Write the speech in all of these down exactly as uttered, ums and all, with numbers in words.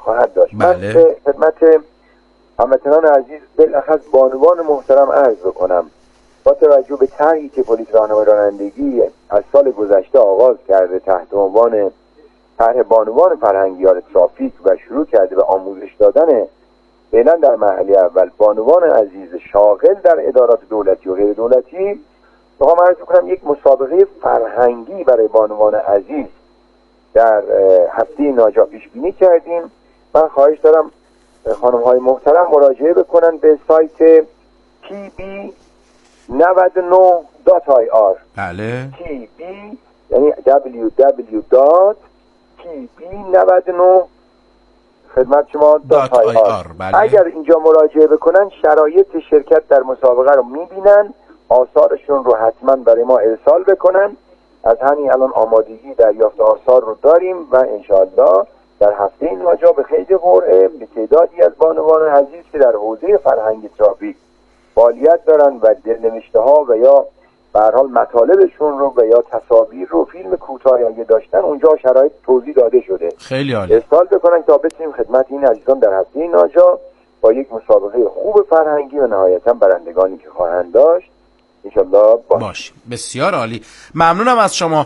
خواهد داشت. بله. من به خدمت هموطنان عزیز بالاخص بانوان محترم عرض بکنم با توجه به طرحی که پلیس راهنمای رانندگی از سال گذشته آغاز کرده تحت عنوان طرح بانوان فرهنگیان ترافیک و شروع کرده به آموزش دادن فعلا در مرحله اول بانوان عزیز شاغل در ادارات دولتی و غیر دولتی، میخوام عرض کنم یک مسابقه فرهنگی برای بانوان عزیز در هفته ناجا پیش بینی کردیم. من خواهش دارم خانم های محترم مراجعه بکنن به سایت تی بی نود و نه دات آی آر. بله. تی بی یعنی دبلیو دبلیو دات تی بی نود و نه خدمت شما دات آی آر. بله. اگر اینجا مراجعه بکنن شرایط شرکت در مسابقه رو میبینن، آثارشون رو حتما برای ما ارسال بکنن. از همین الان آمادگی دریافت آثار رو داریم و انشاءالله در هفته ناجا به خیلی قرعه به تعدادی از بانوان عزیز که در حوزه فرهنگ ترافیک فعالیت دارن و دلنوشته ها و یا به هر حال مطالبشون رو و یا تصاویر رو فیلم کوتاهی اگه داشتن اونجا شرایط توضیح داده شده خیلی عالی ارسال بکنن تا بتونیم خدمت این عزیزان در هفته ناجا با یک مسابقه خوب فرهنگی و نهایتا برندگانی که خواهند داشت انشالله باش. باش بسیار عالی. ممنونم از شما.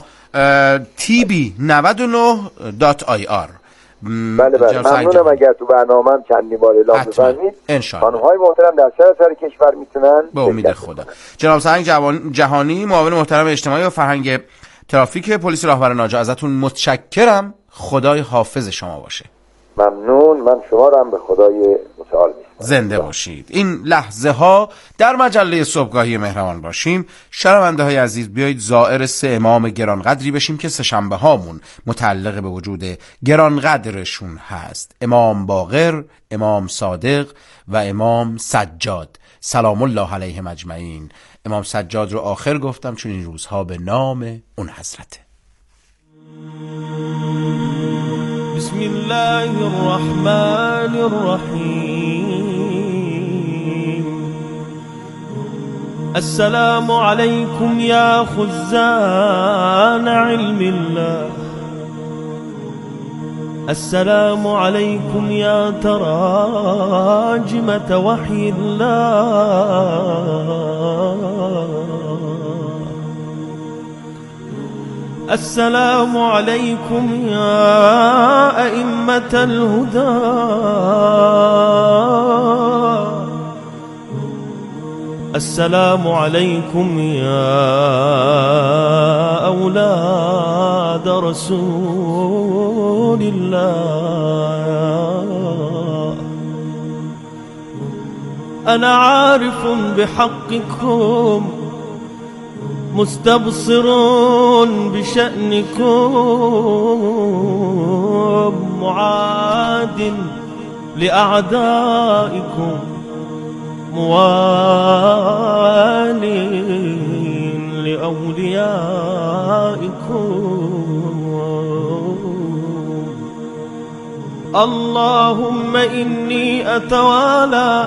تی بی نود و نه دات آی آر. بله بله ممنونم. اگر تو برنامه‌ام چندی بار اعلام بفرمایید خانم‌های محترم در سراسر کشور میتونن به امید خدا. جناب سرهنگ جهانی معاون محترم اجتماعی و فرهنگ ترافیک پلیس راهور ناجا ازتون متشکرم. خدای حافظ شما باشه. ممنون. من شما رو هم به خدای متعال میسپارم. زنده باشید. این لحظه ها در مجله صبحگاهی مهربان باشیم. شنونده های عزیز بیایید زائر سه امام گرانقدری بشیم که سه شنبه هامون متعلق به وجود گرانقدرشون هست. امام باقر، امام صادق و امام سجاد سلام الله علیهم اجمعین. امام سجاد رو آخر گفتم چون این روزها به نام اون حضرته. بسم الله الرحمن الرحیم. السلام علیکم یا خزان علم الله. السلام علیکم یا تراجمة وحی الله. السلام عليكم يا أئمة الهدى. السلام عليكم يا أولاد رسول الله. أنا عارف بحقكم مستبصر بشأنكم معاد لأعدائكم موال لأوليائكم. اللهم إني أتوالى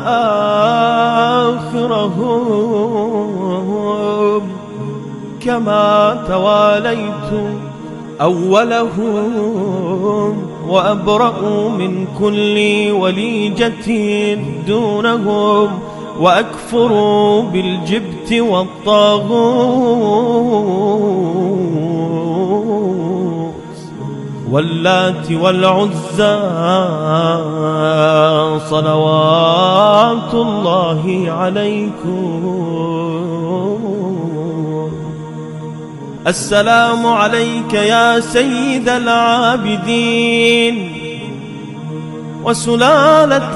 آخرهم كما تواليت أولهم وأبرأ من كل وليجة دونهم وأكفر بالجبت والطاغوت واللات والعزى صلوات الله عليكم. السلام عليك يا سيد العابدين وسلالة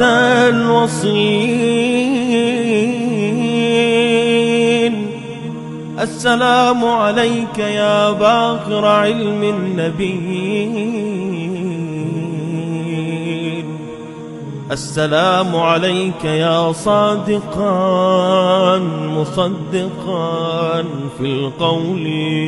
الوصين. السلام عليك يا باقر علم النبيين. السلام عليك يا صادقا مصدقا في القول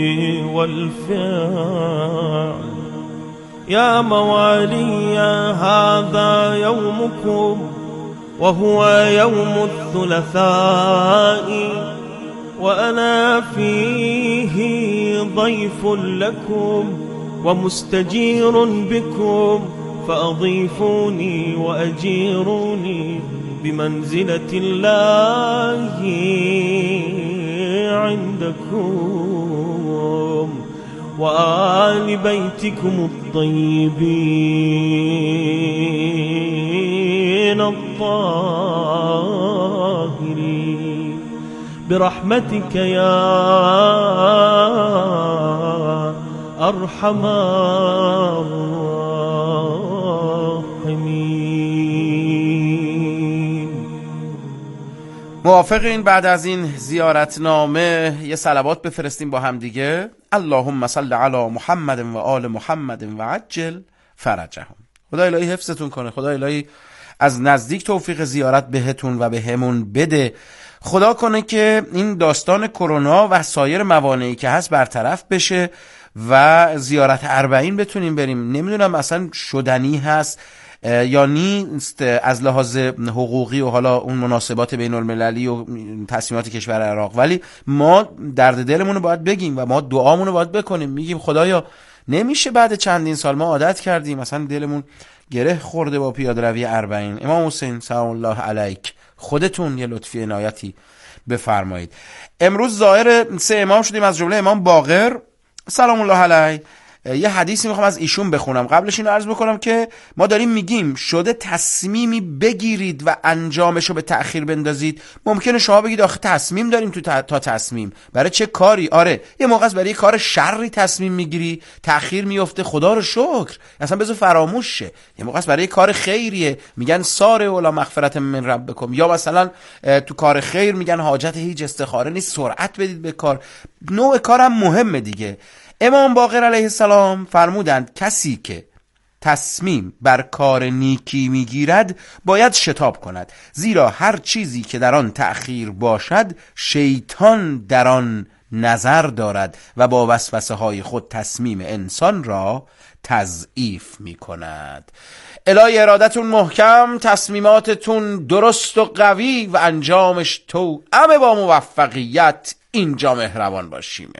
والفعل. يا موالي هذا يومكم وهو يوم الثلاثاء وأنا فيه ضيف لكم ومستجير بكم فأضيفوني وأجيروني بمنزلة الله عندكم وآل بيتكم الطيبين الطاهرين برحمتك يا أرحم الراحمين. موافقین بعد از این زیارتنامه یه صلوات بفرستیم با هم دیگه؟ اللهم صل علی محمد و آل محمد و عجل فرجهم. خدا الهی حفظتون کنه، خدا الهی از نزدیک توفیق زیارت بهتون و به همون بده. خدا کنه که این داستان کرونا و سایر موانعی که هست برطرف بشه و زیارت اربعین بتونیم بریم. نمیدونم اصلا شدنی هست یا نیست از لحاظ حقوقی و حالا اون مناسبات بین المللی و تصمیمات کشور عراق، ولی ما درد دلمون رو باید بگیم و ما دعامون رو باید بکنیم. میگیم خدایا نمیشه بعد چندین سال، ما عادت کردیم، مثلا دلمون گره خورده با پیاده روی اربعین. امام حسین سلام الله علیک خودتون یه لطفی عنایتی بفرمایید. امروز ظاهر سه امام شدیم از جمله امام باقر سلام الله علیه. یه حدیثی میخوام از ایشون بخونم. قبلش اینو عرض بکنم که ما داریم میگیم شده تصمیمی بگیرید و انجامشو به تأخیر بندازید. ممکنه شما بگید آخه تصمیم داریم تو تا, تا تصمیم برای چه کاری؟ آره یه موقع است برای یه کار شری تصمیم میگیری، تأخیر میفته، خدا رو شکر اصلا بذار فراموش شه. یه موقع است برای کار خیریه، میگن ساره ولا مغفرت من ربکم، یا مثلا تو کار خیر میگن حاجت هیچ استخاره نیست، سرعت بدید به کار. نوع کارم مهمه دیگه. امام باقر علیه السلام فرمودند کسی که تصمیم بر کار نیکی میگیرد باید شتاب کند، زیرا هر چیزی که در آن تأخیر باشد شیطان در آن نظر دارد و با وسوسه های خود تصمیم انسان را تضعیف می کند. الهی ارادتون محکم، تصمیماتتون درست و قوی و انجامش تو همه با موفقیت. اینجا مهربان باشیم.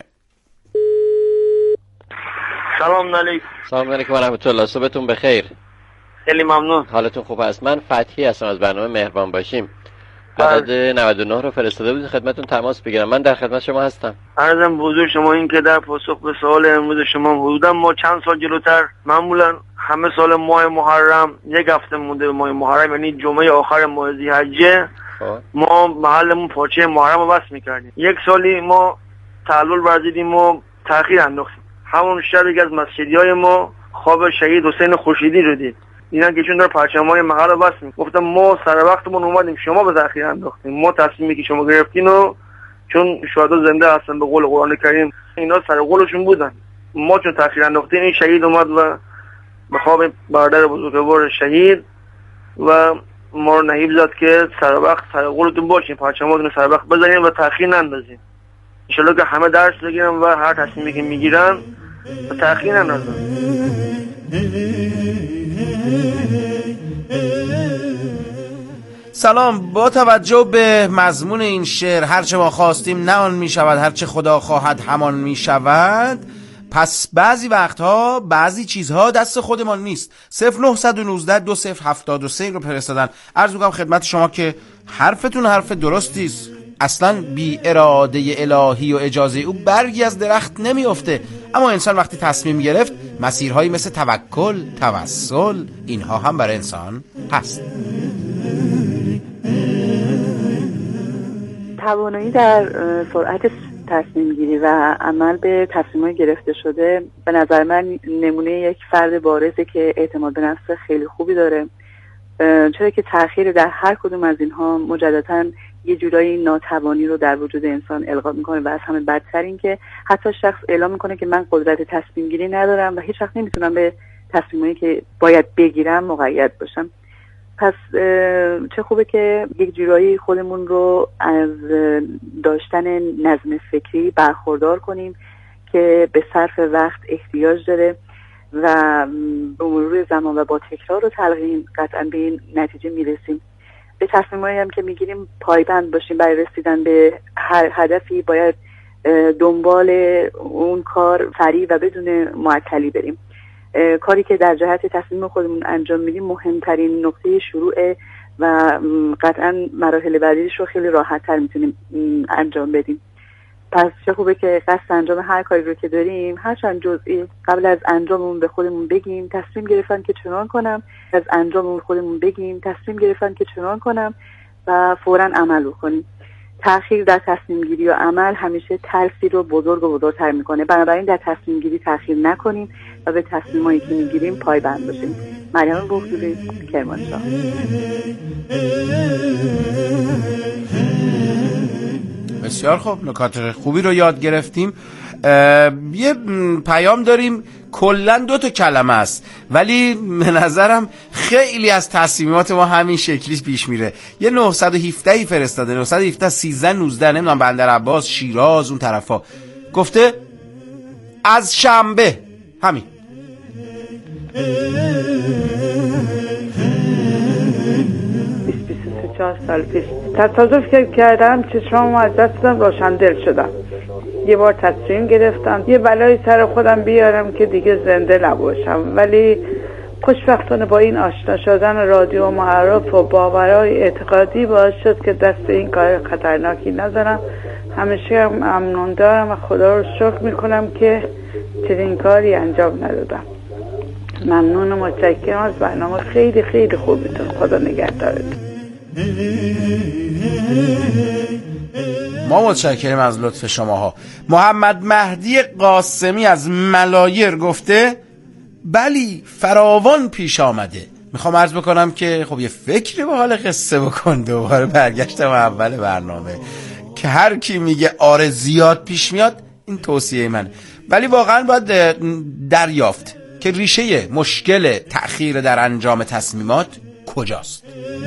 سلام علیکم. سلام علیکم و رحمت الله. صبحتون بخیر. خیلی ممنون. حالتون خوب است؟ من فتحی هستم از برنامه مهربان باشیم. عدد نود و نه رو فرستاده بود خدمتتون تماس بگیرم. من در خدمت شما هستم. عرضم به حضور شما این که در پاسخ به سوال امروز شما حدودا ما چند سال جلوتر معمولا همه سال ماه محرم یک هفته مونده به ماه محرم، یعنی جمعه آخر ماه ذی‌حجه ما محلمون پاچه محرم رو بس میکردیم. یک سالی ما تعلل ورزیدیم و تأخیر انداختیم. همون شب یک از مسجدیای ما خواب شهید حسین خورشیدی رو دید. اینا که چون داره پرچمای محل رو بس می گفتم ما سر وقتمون اومدیم، شما به تأخیر انداختیم. ما تصمیمی که شما گرفتین و چون شهدا زنده هستن به قول قرآن کریم اینا سر قولشون بودن، ما چون تأخیر انداختیم این شهید اومد و به خواب برادر بزرگوار شهید و ما رو نهیب زد که سر وقت سر قولتون باشین، پرچماتون سر وقت بزنین و تأخیر نندازین. ان شاءالله که همه درس بگیرن و هر تصمیمی که میگیرن به تأخیر نندازن. سلام. با توجه به مضمون این شعر هرچه ما خواستیم نه آن می شود، هرچه خدا خواهد همان می شود، پس بعضی وقتها بعضی چیزها دست خودمان نیست. صفر نه یک نه دو صفر هفت سه رو فرستادن. عرض میکنم خدمت شما که حرفتون حرف درستی است. اصلا بی اراده الهی و اجازه او برگی از درخت نمیفته، اما انسان وقتی تصمیم گرفت مسیرهایی مثل توکل، توسل اینها هم برای انسان هست. توانایی در سرعت تصمیم گیری و عمل به تصمیم‌های گرفته شده به نظر من نمونه یک فرد بارزه که اعتماد به نفس خیلی خوبی داره، چرا که تأخیر در هر کدوم از اینها مجدداً یه جورایی ناتوانی رو در وجود انسان القا میکنه و از همه بدتر این که حتی شخص اعلام میکنه که من قدرت تصمیم گیری ندارم و هیچ وقت نمیتونم به تصمیمایی که باید بگیرم مقید باشم. پس چه خوبه که یک جورایی خودمون رو از داشتن نظم فکری برخوردار کنیم که به صرف وقت احتیاج داره و به مرور زمان و با تکرار و تلقین قطعا به این نتیجه میرسیم. به تصمیمایی هم که میگیریم پایبند باشیم. برای رسیدن به هر هدفی باید دنبال اون کار سریع و بدون معطلی بریم. کاری که در جهت تصمیم خودمون انجام میدیم مهمترین نقطه شروع و قطعا مراحل بعدیش رو خیلی راحت تر میتونیم انجام بدیم. پس چه خوبه که قصد انجام هر کاری رو که داریم هرچند جزئی قبل از انجاممون به خودمون بگیم تصمیم گرفتم که چنان کنم، از انجاممون خودمون بگیم تصمیم گرفتم که چنان کنم و فوراً عمل بکنیم. تأخیر در تصمیم گیری و عمل همیشه تلفی رو بزرگ و بزرگتر میکنه. بنابراین در تصمیم گیری تأخیر نکنیم و به تصمیمایی که میگیریم پایبند باشیم. مریم بختوری، کرمانشاه. بسیار خوب، نکات خوبی رو یاد گرفتیم. یه پیام داریم کلا دو تا کلمه است ولی به نظرم خیلی از تصمیمات ما همین شکلی پیش میره. یه نهصد و هفده ای فرستاده، نهصد و هفده سیزده نوزده نمیدونم بندر عباس، شیراز، اون طرفا. گفته از شنبه. همین. چهار سال پیش تصادف کردم، چشمامو از دستم روشن دل شدم. یه بار تصمیم گرفتم یه بلایی سر خودم بیارم که دیگه زنده نباشم، ولی خوشبختانه با این آشنا شدن رادیو معرف و باورهای اعتقادی باعث شد که دست این کار خطرناکی نزنم. همیشه ممنون دارم و خدا رو شکر میکنم که چنین کاری انجام ندادم. ممنون و متشکرم از برنامه خیلی خیلی خوبیتون. خدا نگهدارتون. ما متشکریم از لطف شماها. محمد مهدی قاسمی از ملایر گفته بلی فراوان پیش آمده. میخوام عرض بکنم که خب یه فکری به حال قصه بکن. دوباره برگشتم اول برنامه که هر کی میگه آره زیاد پیش میاد، این توصیه من. ولی واقعا باید دریافت که ریشه مشکل تأخیر در انجام تصمیمات کجاست.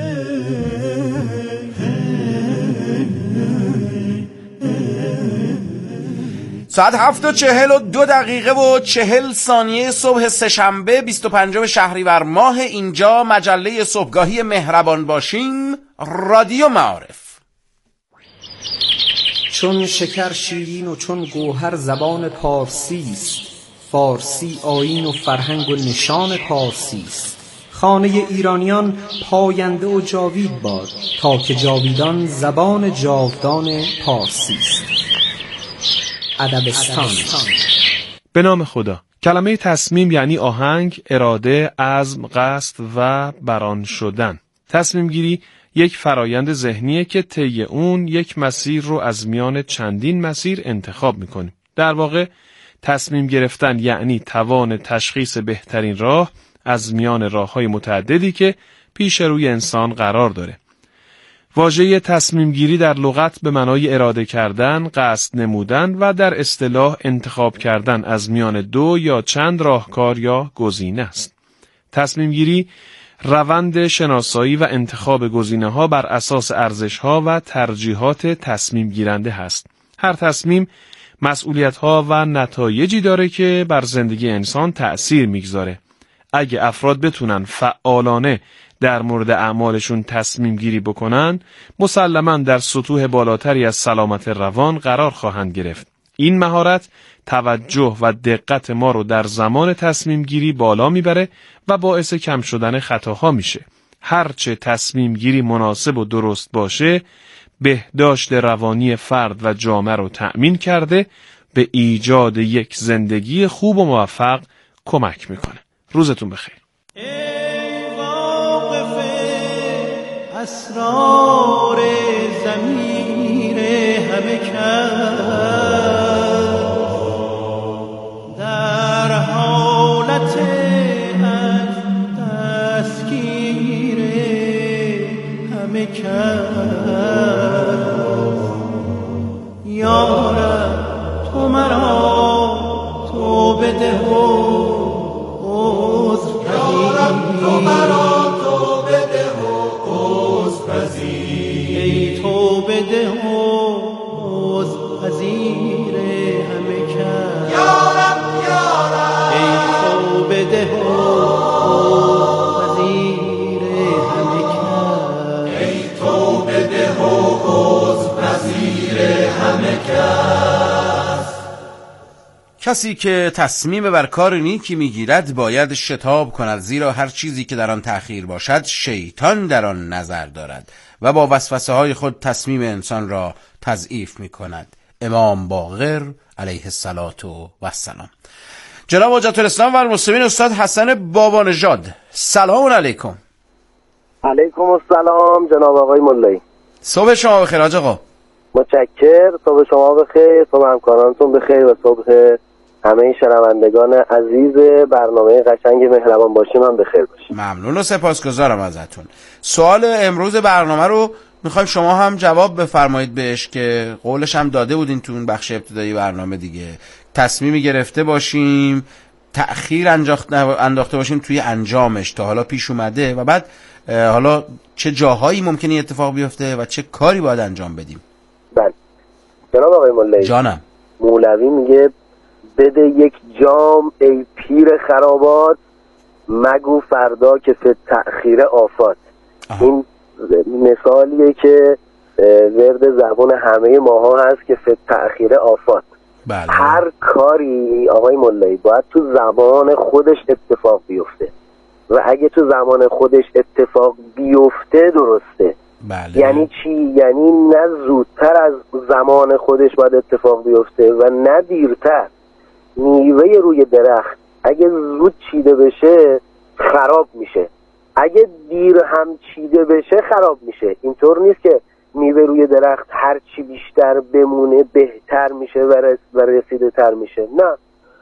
ساعت هفت و چهل و دو دقیقه و چهل ثانیه صبح سه‌شنبه بیست و پنجم شهریور ماه. اینجا مجله صبحگاهی مهربان باشیم، رادیو معارف. چون شکر شیرین و چون گوهر زبان پارسی است، فارسی آیین و فرهنگ و نشان پارسی است. خانه ایرانیان پاینده و جاوید باد، تا که جاویدان زبان جاودان پارسی است. ادبستان. به نام خدا. کلمه تصمیم یعنی آهنگ، اراده، عزم، قصد و بران شدن. تصمیم گیری یک فرایند ذهنیه که طی اون یک مسیر رو از میان چندین مسیر انتخاب میکنیم. در واقع تصمیم گرفتن یعنی توان تشخیص بهترین راه از میان راه‌های متعددی که پیش روی انسان قرار داره. واژه تصمیم گیری در لغت به معنای اراده کردن، قصد نمودن و در اصطلاح انتخاب کردن از میان دو یا چند راهکار یا گزینه است. تصمیم گیری روند شناسایی و انتخاب گزینه‌ها بر اساس ارزش‌ها و ترجیحات تصمیم گیرنده است. هر تصمیم مسئولیت‌ها و نتایجی داره که بر زندگی انسان تأثیر میگذاره. اگه افراد بتونن فعالانه در مورد اعمالشون تصمیم گیری بکنن، مسلماً در سطوح بالاتری از سلامت روان قرار خواهند گرفت. این مهارت توجه و دقت ما رو در زمان تصمیم گیری بالا میبره و باعث کم شدن خطاها میشه. هرچه تصمیم گیری مناسب و درست باشه، بهداشت روانی فرد و جامعه رو تأمین کرده، به ایجاد یک زندگی خوب و موفق کمک میکنه. روزتون بخیر. اسرار ضمیر همه کس در حالت از دستگیر همه کس یارب تو مرا تو بده و عذر پذیر تو مرا تو بده و عذر پذیر ای تو بده و عذر پذیر همه کس یارب یارب ای تو بده و عذر پذیر همه کس ای تو بده و عذر پذیر همه کس. کسی که تصمیم بر کار نیکی میگیرد باید شتاب کند، زیرا هر چیزی که در آن تأخیر باشد شیطان در آن نظر دارد و با وسوسه های خود تصمیم انسان را تضعیف می کند. امام باقر علیه الصلاة و السلام. جناب حجت الاسلام و المسلمین استاد حسن بابا نژاد، سلام علیکم. علیکم السلام جناب آقای ملایی. صبح شما بخیر حاج آقا. متشکر. صبح شما بخیر، صبح همکارانتون بخیر و صبح همه شنوندگان عزیز برنامه قشنگ مهربان باشیم هم بخیر باشیم. ممنون و سپاسگزارم ازتون. سوال امروز برنامه رو میخوایم شما هم جواب بفرمایید بهش که قولش هم داده بودین تو اون بخش ابتدایی برنامه دیگه. تصمیمی گرفته باشیم، تأخیر انداخته باشیم توی انجامش تا حالا پیش اومده و بعد حالا چه جاهایی ممکنه اتفاق بیفته و چه کاری باید انجام بدیم. بله جناب آقای ملایی. جانم. مولوی میگه بده یک جام ای پیر خرابات، مگو فردا که فی تأخیر آفات. آه. این مثالیه که ورد زبان همه ماها هست که فی تأخیر آفات. بله. هر کاری آقای ملایی باید تو زمان خودش اتفاق بیفته و اگه تو زمان خودش اتفاق بیفته درسته. بله. یعنی چی؟ یعنی نه زودتر از زمان خودش باید اتفاق بیفته و نه دیرتر. میوه روی درخت اگه زود چیده بشه خراب میشه، اگه دیر هم چیده بشه خراب میشه. اینطور نیست که میوه روی درخت هر چی بیشتر بمونه بهتر میشه و رسیده تر میشه. نه،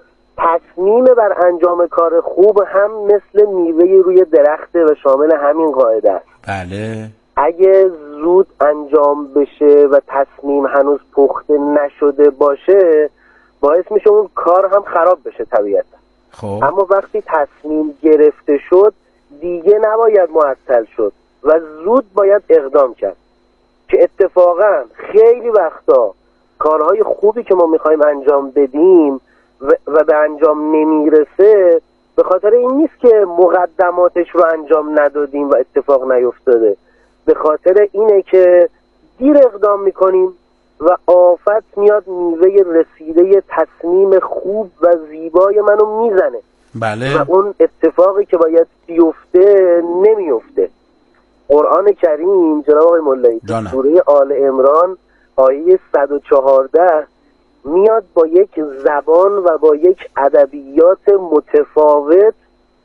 تصمیم بر انجام کار خوب هم مثل میوه روی درخته و شامل همین قاعده است. بله. اگه زود انجام بشه و تصمیم هنوز پخته نشده باشه باعث میشه اون کار هم خراب بشه طبیعتا. خب. اما وقتی تصمیم گرفته شد دیگه نباید معطل شد و زود باید اقدام کرد که اتفاقا خیلی وقتا کارهای خوبی که ما میخوایم انجام بدیم و, و به انجام نمیرسه به خاطر این نیست که مقدماتش رو انجام ندادیم و اتفاق نیفتاده، به خاطر اینه که دیر اقدام میکنیم و آفت میاد میوه رسیده تصمیم خوب و زیبای منو میزنه. بله. و اون اتفاقی که باید بیفته نمیفته. قرآن کریم جناب آقای ملایی سوره آل عمران آیه صد و چهارده میاد با یک زبان و با یک ادبیات متفاوت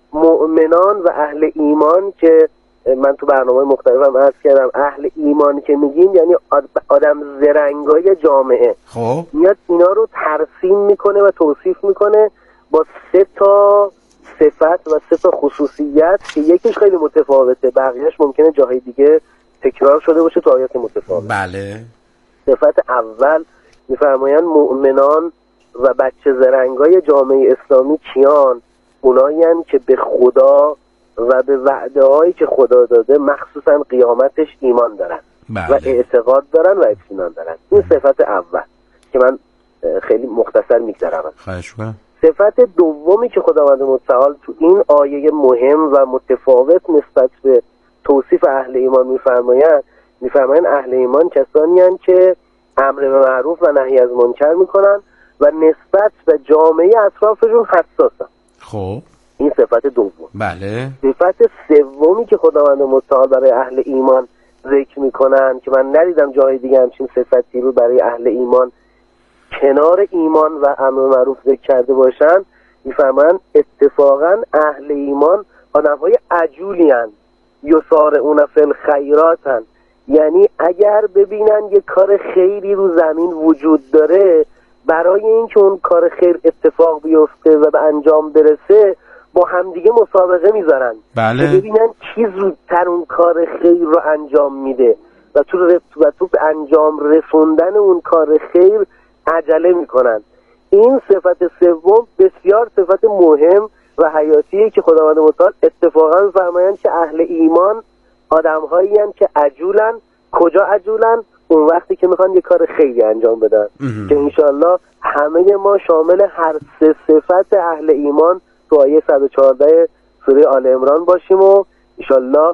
مؤمنان و اهل ایمان، که من تو برنامه مختلفم عرض کردم اهل ایمان که میگیم یعنی آدم زرنگای جامعه، خب میاد اینا رو ترسیم میکنه و توصیف میکنه با سه تا صفت و سه تا خصوصیت که یکیش خیلی متفاوته، بقیهش ممکنه جاهای دیگه تکرار شده باشه تو آیات متفاوت. بله. صفت اول میفرمایند مؤمنان و بچه زرنگای جامعه اسلامی کیان؟ اونایین که به خدا و به وعده هایی که خدا داده مخصوصا قیامتش ایمان دارن. بله. و اعتقاد دارن و اطمینان دارن. این صفت اول که من خیلی مختصر میگذرم. خواهش می‌کنم. صفت دومی که خداوند متعال تو این آیه مهم و متفاوت نسبت به توصیف اهل ایمان میفرمایند، میفرمایند اهل ایمان کسانی هستند که امر به معروف و نهی از منکر میکنن و نسبت به جامعه اطرافشون حساسن. خب این صفت دوم. بله. صفت سومی که خداوند متعال برای اهل ایمان ذکر میکنن که من ندیدم جای دیگه همچین صفتی رو برای اهل ایمان کنار ایمان و امر معروف ذکر کرده باشن، میفرمایند اتفاقا اهل ایمان آدم‌های عجولی هستند، یسارعون فی الخیرات هستند. یعنی اگر ببینن یک کار خیری رو زمین وجود داره، برای اینکه اون کار خیر اتفاق بیفته و به انجام برسه با همدیگه مسابقه میذارن. بله. ببینن کی زودتر اون کار خیر رو انجام میده و تو و تو به انجام رسوندن اون کار خیر عجله میکنن. این صفت سوم بسیار صفت مهم و حیاتیه که خداوند متعال اتفاقا فرمایند که اهل ایمان آدم‌هایی هستند که عجولن. کجا عجولن؟ اون وقتی که میخوان یه کار خیلی انجام بدن که انشالله همه ما شامل هر سه صفت اهل ایمان تو آیه صد و چهارده سوره آل عمران باشیم و انشالله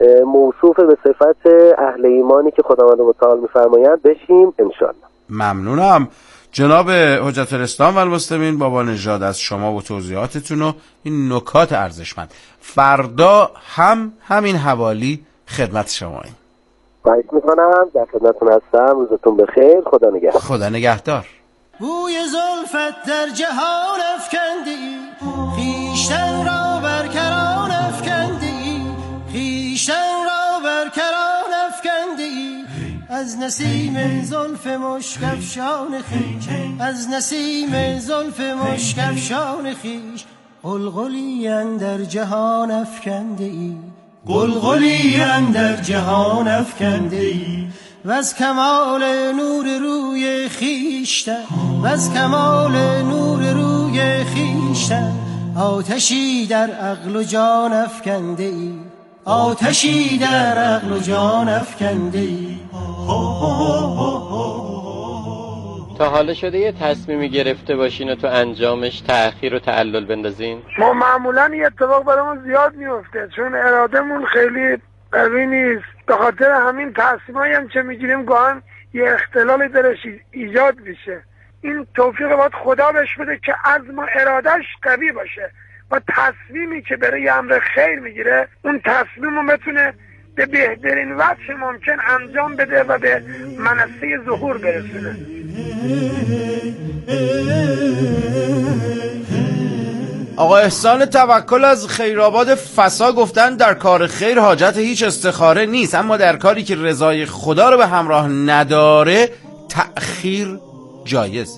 موصوف به صفت اهل ایمانی که خداوند متعال میفرمایند بشیم انشالله. ممنونم. جناب حجت الاسلام و المسلمین بابا نژاد، از شما و توضیحاتتون و این نکات ارزشمند. فردا هم همین حوالی خدمت شماییم. خواهش میکنم، در خدمتتون هستم. روزتون بخیر. خدا نگهدار. خدا نگهدار. بوی زلفت در جهان افکندی، خویشتن را بر کران افکندی، خویشتن را بر کران افکندی. از نسیم زلف مشک افشان خویش، از نسیم زلف مشک افشان خویش، قلقلی اندر جهان افکندی، قلقلی اندر جهان افکندی. وز کمال نور روی خویشتن، وز کمال نور روی خویشتن، آتشی در عقل و جان افکنده ای، آتشی در عقل و جان افکنده ای. تا حالا شده یه تصمیمی گرفته باشین و تو انجامش تأخیر و تعلل بندازین؟ ما معمولا یه اتفاق برامون زیاد میفته، چون ارادمون خیلی قوی نیست. به خاطر همین تصمیمایی هم که میگیریم گاهن یه اختلالی درش ایجاد میشه. این توفیق باید خدا بهش بده که عزم و ارادش قوی باشه و تصمیمی که برای امر خیر میگیره اون تصمیم رو بتونه به بهترین وجه ممکن انجام بده و به منصه ظهور برسونه. آقا احسان توکل از خیرآباد فسا گفتن در کار خیر حاجت هیچ استخاره نیست، اما در کاری که رضای خدا رو به همراه نداره تأخیر جایزه.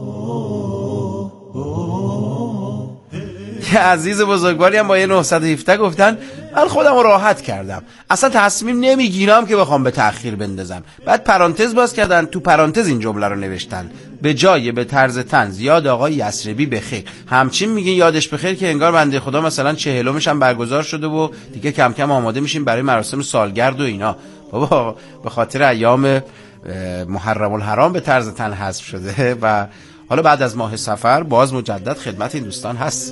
یه عزیز بزرگواری هم با یه نهصد و هفده گفتن من خودم رو راحت کردم، اصلا تصمیم نمیگیرم که بخوام به تأخیر بندازم. بعد پرانتز باز کردن، تو پرانتز این جمله رو نوشتن: به جای به طرز طنز یاد آقای یسربی بخیر. همچین میگین یادش بخیر که انگار بنده خدا مثلا چهلمش هم برگزار شده و دیگه کم کم آماده میشیم برای مراسم سالگرد و اینا. بابا به خاطر ایام محرم الحرام به طرز طنز حذف شده و حالا بعد از ماه سفر باز مجدد خدمت این دوستان هست.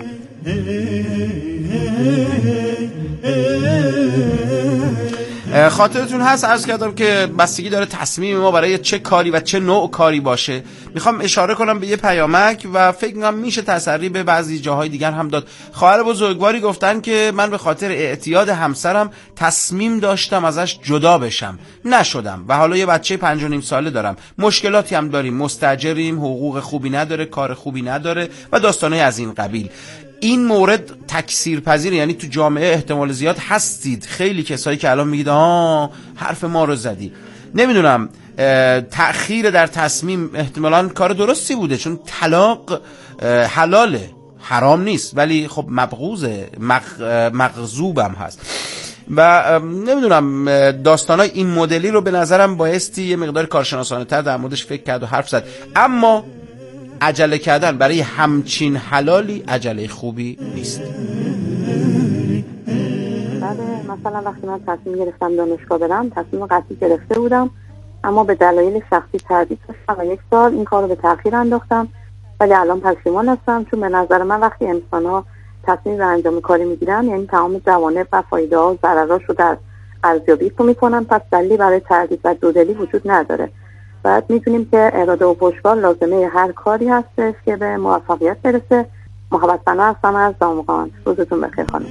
خاطرتون هست عرض کردم که بستگی داره تصمیم ما برای چه کاری و چه نوع کاری باشه. میخوام اشاره کنم به یه پیامک و فکر میکنم میشه تسری به بعضی جاهای دیگر هم داد. خواهر بزرگواری گفتن که من به خاطر اعتیاد همسرم تصمیم داشتم ازش جدا بشم، نشدم و حالا یه بچه پنج و نیم ساله دارم، مشکلاتی هم داریم، مستاجریم، حقوق خوبی نداره، کار خوبی نداره و داستانای از این قبیل. این مورد تکثیر پذیره، یعنی تو جامعه احتمال زیاد هستید خیلی کسایی که الان میگید آه حرف ما رو زدی. نمیدونم، تأخیر در تصمیم احتمالاً کار درستی بوده، چون طلاق حلاله، حرام نیست، ولی خب مبغوزه، مغ... مغضوبم هست و نمیدونم داستانای این مدلی رو به نظرم بایستی یه مقدار کارشناسانه تر در موردش فکر کرد و حرف زد. اما عجله کردن برای همچین حلالی عجله خوبی نیست. بعد مثلا وقتی من تصمیم گرفتم دانشگاه برم، تصمیم قطعی گرفته بودم اما به دلایل شخصی تردید داشتم و یک سال این کار رو به تأخیر انداختم، ولی الان پشیمان هستم، چون به نظر من وقتی انسان‌ها تصمیم به انجام کاری میگیرن یعنی تمام جوانب و فایده ها و ضرراش رو در ارزیابی میکنن، پس دلیلی برای تردید و دودلی وجود نداره. بعد میتونیم که اراده و پشتکار لازمه هر کاری هستش که به موفقیت برسه. محبت بنا هستم از دامغان. روزتون بخیر خانم.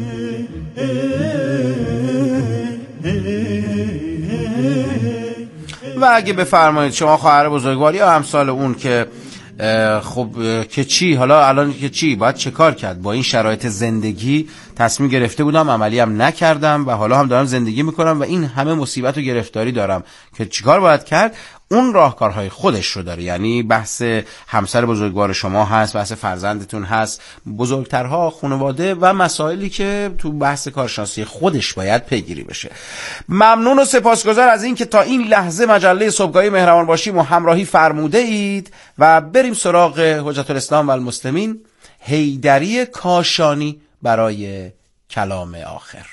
و اگه بفرمایید شما خواهر بزرگواری یا امثال اون که خب که چی، حالا الان که چی باید چه کار کرد؟ با این شرایط زندگی تصمیم گرفته بودم، عملی هم نکردم و حالا هم دارم زندگی میکنم و این همه مصیبت و گرفتاری دارم که چیکار باید کرد؟ اون راهکارهای خودش رو داره، یعنی بحث همسر بزرگوار شما هست، بحث فرزندتون هست، بزرگترها، خانواده و مسائلی که تو بحث کارشناسی خودش باید پیگیری بشه. ممنون و سپاسگزار از این که تا این لحظه مجله صبحگاهی مهربان باشیم و همراهی فرموده اید و بریم سراغ حجت الاسلام و المسلمین، حیدری کاشانی برای کلام آخر.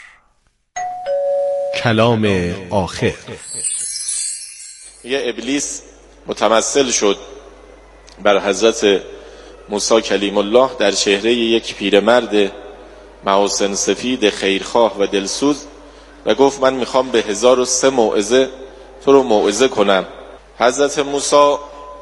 کلام آخر. یه ابلیس متمثل شد بر حضرت موسی کلیم الله در چهره یک پیرمرد محاسن سفید خیرخواه و دلسوز و گفت من میخوام به هزار و سه موعظه تو رو موعظه کنم. حضرت موسی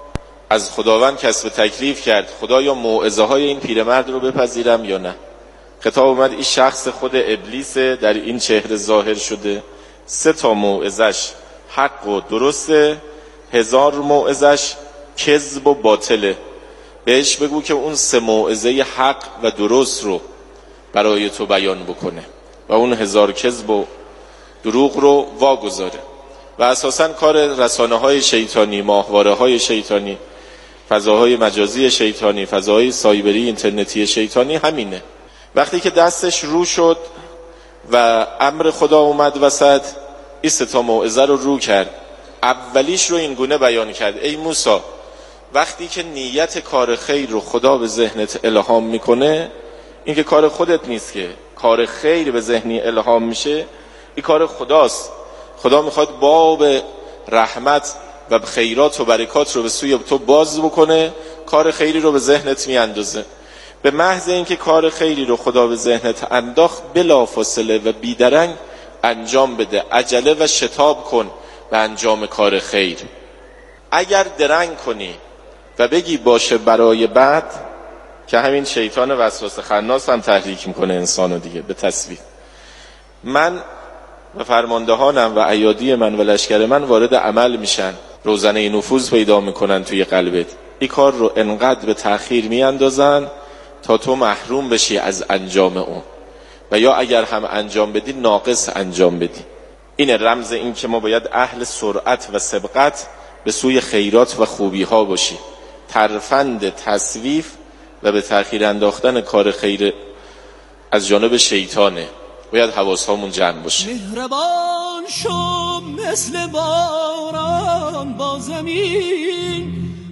از خداوند کسب تکلیف کرد خدایا موعظه های این پیرمرد رو بپذیرم یا نه. خطاب اومد این شخص خود ابلیس در این چهره ظاهر شده، سه تا موعظش حق و درسته، هزار موعظش کذب و باطله. بهش بگو که اون سه موعظه حق و درست رو برای تو بیان بکنه و اون هزار کذب و دروغ رو واگذاره. و اساساً کار رسانه های شیطانی، ماهواره های شیطانی، فضاهای مجازی شیطانی، فضاهای سایبری اینترنتی شیطانی همینه. وقتی که دستش رو شد و امر خدا اومد وسط، این سه تا موعظه رو رو کرد. اولیش رو این گونه بیان کرد: ای موسی، وقتی که نیت کار خیر رو خدا به ذهنت الهام میکنه، این که کار خودت نیست، که کار خیر به ذهنی الهام میشه، این کار خداست. خدا میخواد باب رحمت و خیرات و برکات رو به سوی تو باز بکنه، کار خیری رو به ذهنت میاندازه. به محض اینکه کار خیری رو خدا به ذهنت انداخت، بلافاصله و بیدرنگ انجام بده، عجله و شتاب کن به انجام کار خیر. اگر درنگ کنی و بگی باشه برای بعد، که همین شیطان وسواس خناس هم تحریک میکنه انسانو دیگه به تصویر، من و فرماندهانم و ایادی من و لشکر من وارد عمل میشن، روزنه نفوذ پیدا میکنن توی قلبت. این کار رو انقدر به تأخیر میاندازن تا تو محروم بشی از انجام اون، و یا اگر هم انجام بدی ناقص انجام بدی. این رمز این که ما باید اهل سرعت و سبقت به سوی خیرات و خوبی ها باشی. ترفند تصویف و به تأخیر انداختن کار خیر از جانب شیطانه. باید حواسمون جمع باشه. مهربان شو مثل باران با زمین،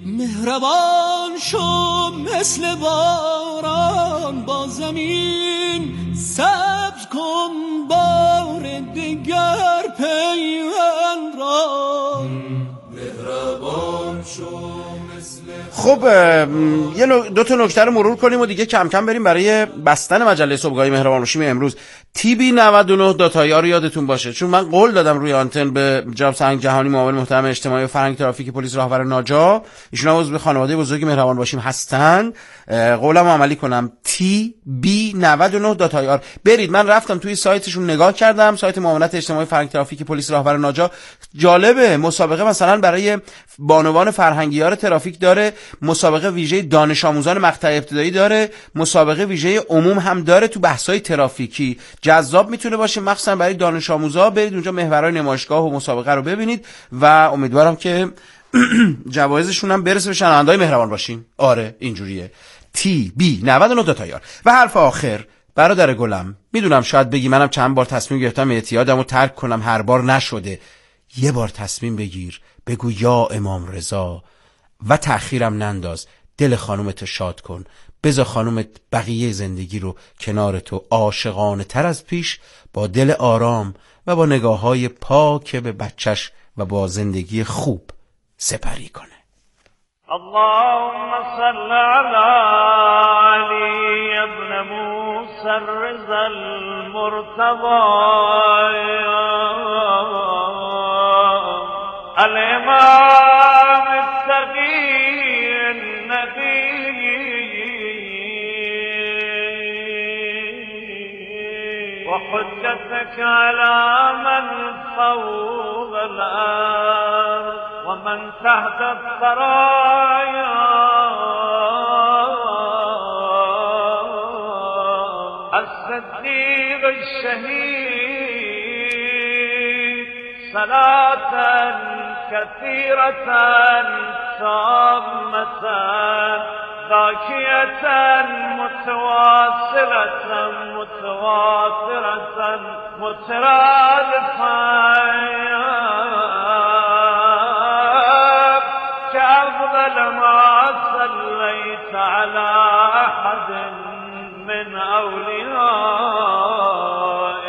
مهربان شو مثل باران با زمین، صبر کن بار دیگر پیوند را، مهربان شو. خب یه دو تا نکته رو مرور کنیم و دیگه کم کم بریم برای بستن مجله صبحگاهی مهربان باشیم امروز. تی بی نود و نه داتایا رو یادتون باشه، چون من قول دادم روی آنتن به جناب سنگ جهانی، معاون محترم اجتماعی و فرهنگ ترافیک پلیس راهور ناجا، ایشون عضو خانواده بزرگ مهربان باشیم هستن، قولمو عملی کنم. تی بی نود و نه داتایا برید. من رفتم توی سایتشون نگاه کردم، سایت معاونت اجتماعی فرهنگ ترافیک پلیس راهور ناجا. جالبه، مسابقه مثلا برای بانوان فرهنگیار ترافیک داره، مسابقه ویژه دانش آموزان مقطع ابتدایی داره، مسابقه ویژه عموم هم داره تو بحث‌های ترافیکی. جذاب میتونه باشه، مخصوصا برای دانش آموزا. برید اونجا محورهای نمایشگاه و مسابقه رو ببینید و امیدوارم که جوایزشون هم برسه به شنونده‌های مهربان باشیم. آره اینجوریه. تی بی نود و نه داتایار. و حرف آخر، برادر گلم، میدونم شاید بگی منم چند بار تصمیم گرفتم اعتیادمو ترک کنم، هر بار نشده. یه بار تصمیم بگیر، بگو یا امام رضا و تأخیرم ننداز، دل خانومت شاد کن، بذار خانومت بقیه زندگی رو کنار تو عاشقانه تر از پیش با دل آرام و با نگاه های پاک به بچش و با زندگی خوب سپری کنه. اللهم صل علی علی ابن موسی الرضا المرتضی الامام التقی النبی و حجتك على من فوق الارض و من تحت الثرايا الصديق الشهيد صلاة كثيرة تامة ذاكية متواصلة متواترة مترادفة كأفضل ما صليت على أحد من أوليائك.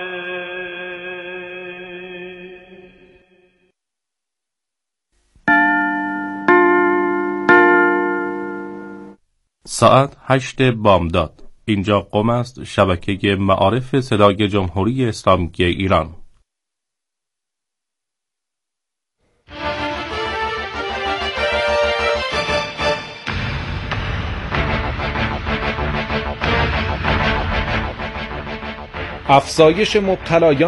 ساعت هشت بامداد. اینجا قم است، شبکه معارف صدای جمهوری اسلامی ایران. افزایش مبتلایان